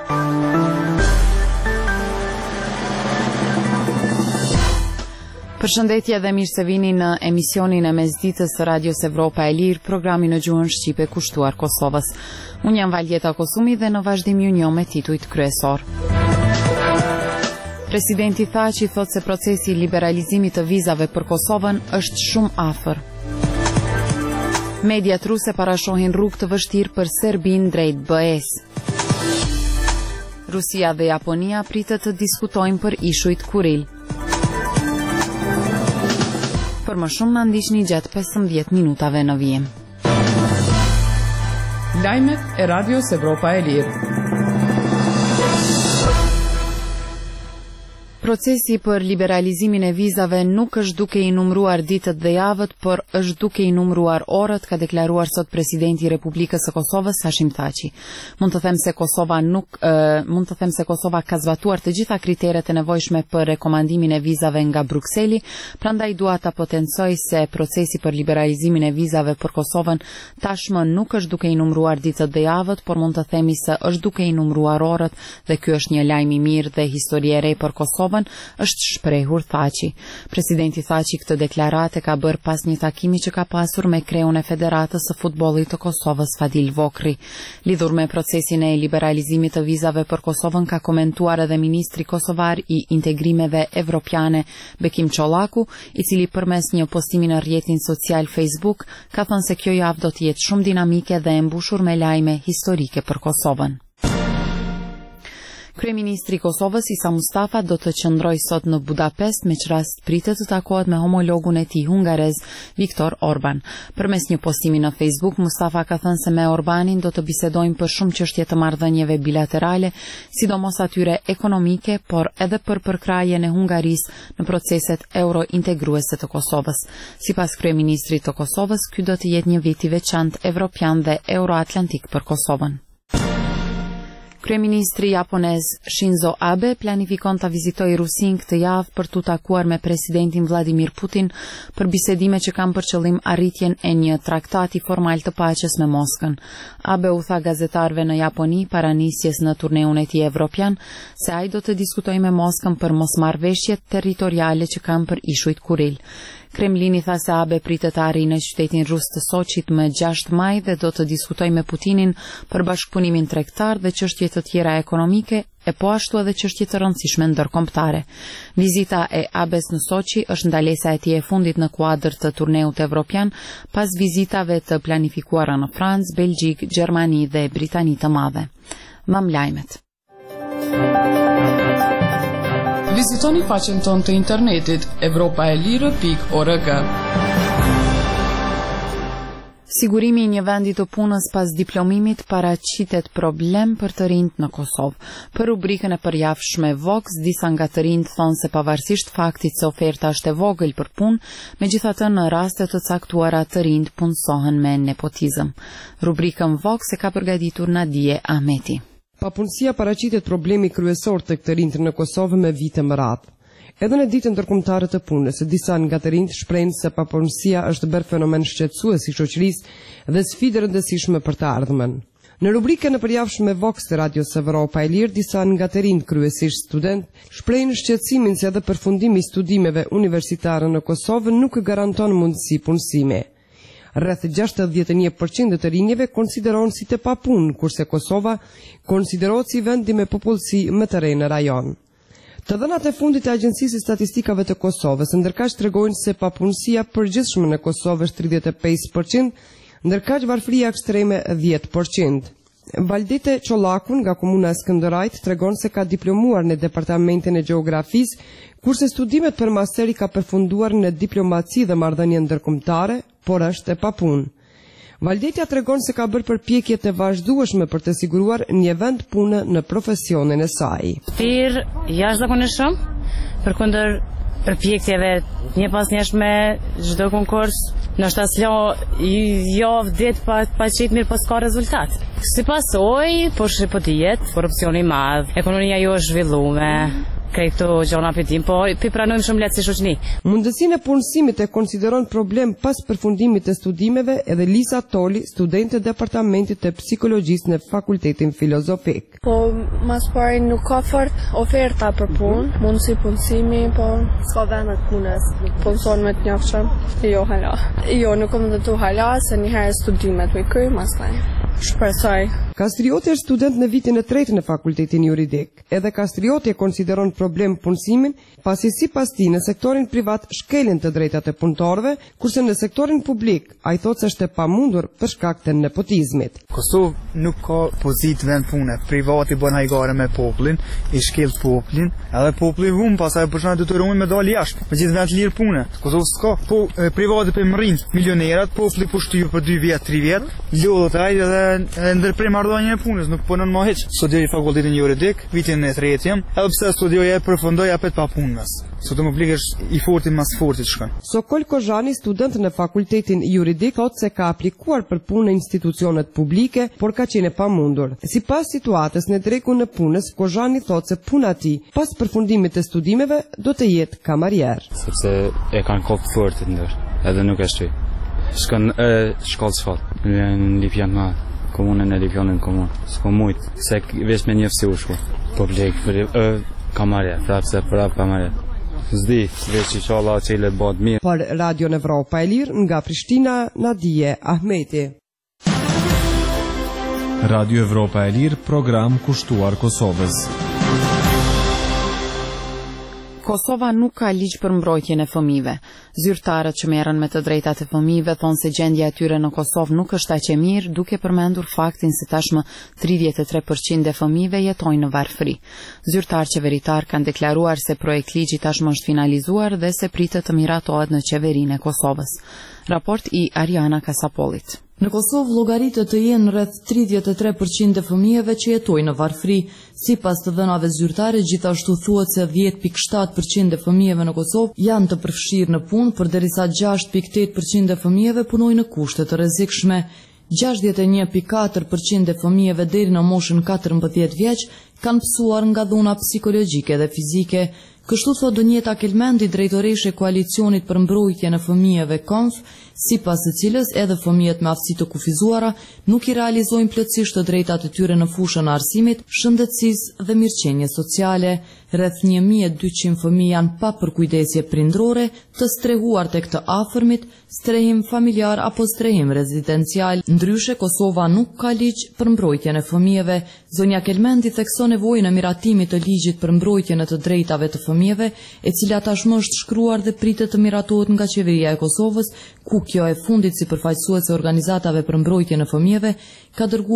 Përshëndetje dhe mirë se vini në emisionin e mesditës së Radios Evropa e Lirë, programi në gjuhën shqipe kushtuar Kosovës. Unë jam Valjeta Kosumi dhe në vazhdim ju njoh me titujt kryesor. Presidenti Thaçi thot se procesi i liberalizimit të vizave për Kosovën është shumë afër. Mediat ruse parashohin rrugë të vështirë për Serbinë drejt BE-s. Rusia dhe Japonia pritet të diskutojnë për ishujt Kuril. Për më shumë na ndiqni gjatë 15 minutave në vijim. Lajmet e Radios Evropa e Lirë. Procesi për liberalizimin e vizave nuk është duke i numëruar ditët dhe javët, por është duke i numëruar orët, ka deklaruar sot presidenti i Republikës së Kosovës Hashim Thaçi. Mund të them se Kosova ka zbatuar të gjitha kriteret e nevojshme për rekomandimin e vizave nga Brukseli, prandaj dua ta potencoj se procesi për liberalizimin e vizave për Kosovën tashmë nuk është duke i numëruar ditët dhe javët, por mund të themi se është duke i numëruar orët dhe ky është një lajm i mirë dhe histori e re për Kosovën, është shprehur Thaçi. Presidenti Thaçi këtë deklarate ka bërë pas një takimi që ka pasur me kreun e Federatës së Futbollit të Kosovës Fadil Vokri. Lidhur me procesin e liberalizimit të vizave për Kosovën ka komentuar edhe ministri kosovar i integrimeve evropiane Bekim Çollaku, i cili përmes një postimi në rrjetin social Facebook ka thënë se kjo javë do të jetë shumë dinamike dhe e mbushur me lajme historike për Kosovën. Kryeministri i Kosovës Isa Mustafa do të qëndrojë sot në Budapest, me që rast pritet të takohet me homologun e tij hungarez Viktor Orban. Përmes një postimi në Facebook, Mustafa ka thënë se me Orbanin do të bisedojnë për shumë çështje të marrëdhënieve bilaterale, sidomos atyre ekonomike, por edhe për përkrajen e Hungarisë në proceset eurointegruese të Kosovës. Sipas kryeministrit të Kosovës, ky do të jetë një vit i veçantë evropian dhe euroatlantik për Kosovën. Kryeministri japonez Shinzo Abe planifikon ta vizitojë Rusinë këtë javë për t'u takuar me presidentin Vladimir Putin për bisedime që kanë për qëllim arritjen e një traktati formal të paqes me Moskën. Abe u tha gazetarëve në Japoni para nisjes në turneun e tij evropian se ai do të diskutojë me Moskën për mosmarrveshjet territoriale që kanë për ishujt Kuril. Kremlini tha se Abe pritet të arrijë në qytetin rus të Soçit më 6 maj dhe do të diskutojë me Putinin për bashkëpunimin tregtar dhe çështje të tjera ekonomike, e po ashtu edhe çështje të rëndësishme ndërkombëtare. Vizita e Abes në Soçi është ndalesa e tij e fundit në kuadër të turneut evropian pas vizitave të planifikuara në Francë, Belgjik, Gjermani dhe Britani të Madhe. Mbam lajmet. Vizitoni faqen tonë të internetit evropaelire.org. Sigurimi i një vendi të punës pas diplomimit paraqitet problem për të rinjt në Kosovë. Për rubrikën e përjavshme Vox, disa nga të rinjt thonë se pavarësisht faktit se oferta është e vogël për punë, megjithatë në raste të caktuara të rinjt punësohen me nepotizëm. Rubrikën Vox e ka përgatitur Nadije Ahmeti. Papunësia paraqitet problemi kryesor të këtë rinjt në Kosovë me vite më radhë. Edhe në ditën ndërkombëtare të punës, disa nga të rinjt shprehin se papunësia është bërë fenomen shqetësues i shoqërisë dhe sfidë rëndësishme për të ardhmen. Në rubrikën e përjavshme Vox të Radios Evropa e Lirë, disa nga të rinjt, kryesisht student, shprehin shqetësimin se edhe përfundimi i studimeve universitare në Kosovë nuk garanton mundësi punësime. Rreth 61% të rinjve konsiderohen si të papunë, kurse Kosova konsiderohet si vendi me popullsi më të re në rajon. Të dhënat e fundit e Agjencisë së Statistikave të Kosovës ndërkaq tregojnë se papunësia përgjithshme në Kosovë është 35%, ndërkaq varfëria ekstreme 10%. Valdete Çollaku nga komuna e Skënderajt tregon se ka diplomuar në departamentin e gjeografisë, kurse studimet për masteri ka përfunduar në diplomaci dhe marrëdhënie ndërkombëtare, por është e papunë. Valdetja tregon se ka bërë përpjekje të vazhdueshme për të siguruar një vend pune në profesionin e saj. Thirr jashtëzakonisht shumë, përkundër përpjekjeve një pas njëshme çdo konkurs, ndoshta javë ditë pa qit mirë pas ka rezultat. Sipas po dihet, korrupsioni i madh, ekonomia jo është zhvilluar. krejt këto gjona për tim, po pi pranojmë shumë lehtë si shoqëni. Mundësinë e punësimit e konsideron problem pas përfundimit të studimeve edhe Lisa Toli, studente e departamentit të psikologjisë në Fakultetin Filozofik. Po mas pari nuk ka fort oferta për punë, mundësi punësimi, po s'ka vende të punës. Punëson me të njofshëm. Jo hala. Jo, nuk kam ndërtu hala se një herë studimet me kry, mas taj. Shpresoj. Kastrioti është student në vitin e 3 në Fakultetin Juridik. Edhe Kastrioti e konsideron problem punësimin, pasi sipas tij në sektorin privat shkelin të drejtat e punëtorëve, kurse në sektorin publik ai thotë se është e pamundur për shkak të nepotizmit. Kosovë nuk ka pozitë vend pune. Privati bën hajgare me popullin, i shkel popullin, edhe populli humb, pastaj përshëndet detyrohen me dalë jashtë. Me gjithë vend lirë pune. Kosovë s'ka. Po privati për mrin milionerat, populli po shtyr për 2 vjet, 3 vjet, lodhet ai edhe ndërprej marrëdhënien e punës, nuk punon më hiç. Studioj Fakultetin Juridik, vitin e 3 jam, edhe pse studioj e përfundoj apet pa punës. Sot më plikesh i forti mas fortit shkon. Sokol Kozhani, student në Fakultetin Juridik, thotë se ka aplikuar për punë në institucionet publike, por ka qenë pamundur. Sipas situatës në drekun e punës, Kozhani thotë se puna e tij pas përfundimit të studimeve do të jetë kamarier. Sepse e kanë kopë fortit ndër, edhe nuk e shtyj. Shkon shkollë sfat, në Lipjan ma, komunën e Lipjanën komunë. S'ko mujtë, se vesh me njëfë si u shku. Po blek për kamarier, prapë se prapë kamarier. Zdi, veç i shala qële bëtë mirë. Për Radio Evropa e Lirë, nga Prishtina, Nadije Ahmeti. Radio Evropa e Lirë, program kushtuar Kosovës. Kosova nuk ka ligj për mbrojtjen e fëmijëve. Zyrtarët që merren me të drejtat e fëmijëve thonë se gjendja e tyre në Kosovë nuk është aq e mirë, duke përmendur faktin se tashmë 33% e fëmijëve jetojnë në varfëri. Zyrtarë qeveritar kanë deklaruar se projekt ligji tashmë është finalizuar dhe se pritet të miratohet në qeverinë e Kosovës. Raport i Ariana Kasapolit. Në Kosovë llogaritet të jenë rreth 33% e fëmijëve që jetojnë në varfëri. Sipas të dhënave zyrtare, gjithashtu thuhet se 10.7% e fëmijëve në Kosovë janë të përfshirë në punë, përderisa 6.8% e fëmijëve punojnë në kushte të rrezikshme. 61.4% e fëmijëve deri në moshën 14 vjeç kanë pësuar nga dhuna psikologjike dhe fizike. Kështu thot Donjeta Kelmendi, drejtoreshe e Koalicionit për mbrojtjen e fëmijëve KONF, sipas së cilës edhe fëmijët me aftësi të kufizuara nuk i realizojnë plotësisht të drejtat e tyre në fushën e arsimit, shëndetësisë dhe mirëqenies sociale. Rreth 1200 fëmijë janë pa përkujdesje prindrore, të strehuar tek të afërmit, strehim familjar apo strehim rezidencial. Ndryshe, Kosova nuk ka ligj për mbrojtjen e fëmijëve. Zonja Kelmendi thekson nevojën e miratimit të ligjit për mbrojtjen e të drejtave të fëmijëve, e cila tashmë është shkruar dhe pritet të miratohet nga qeveria e Kosovës, ku kjo e fundit si përfaqësuese e organizatave për mbrojtjen e fëmijëve ka dërguar